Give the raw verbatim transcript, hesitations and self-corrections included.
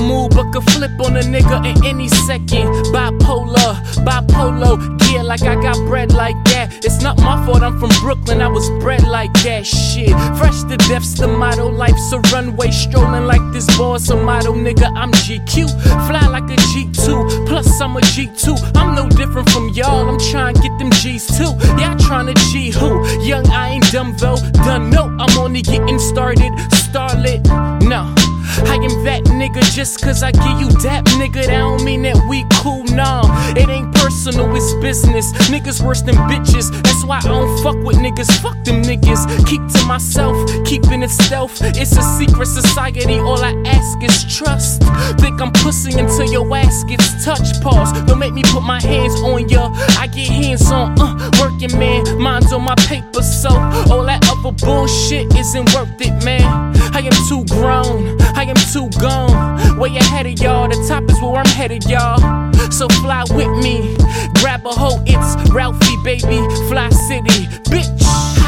move, but could flip on a nigga in any second. Bipolar, bipolar, yeah, like I got bread like that. It's not my fault, I'm from Brooklyn, I was bred like that. Shit, fresh to death's the motto. Life's a runway, strolling like this boss a motto. Nigga, I'm G Q, fly like a G two. Plus I'm a G two, I'm no different from y'all. I'm trying to get them G's too. Yeah, I trying to G who? Young, I ain't dumb though. Done, no, I'm only getting started. Starlit, no. I am that nigga just cause I give you that nigga. That don't mean that we cool, nah. It ain't personal, it's business. Niggas worse than bitches. That's why I don't fuck with niggas. Fuck them niggas. Keep to myself, keeping it stealth. It's a secret society, all I ask is trust. Think I'm pussy until your ass gets touched. Pause, don't make me put my hands on ya. I get hands on, uh, working man. Mine's on my paper, so all that other bullshit isn't worth it, man. I am too grown, I am too gone. Way ahead of y'all, the top is where I'm headed, y'all. So fly with me, grab a hoe, it's Ralphie, baby. Fly City, bitch.